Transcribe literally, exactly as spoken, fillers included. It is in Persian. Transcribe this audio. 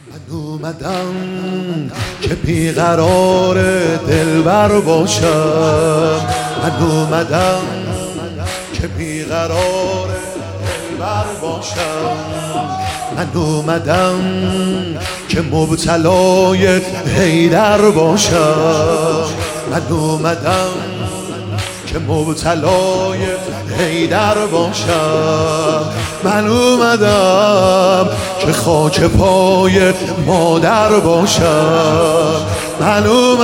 من اومدم که بیقرار دلبر باشم. من اومدم که بیقرار دلبر باشم. من اومدم که مبتلای حیدر باشم. من اومدم که مبتلای حیدر باشم. من اومدم که خاک پای مادر باشم. من اومدم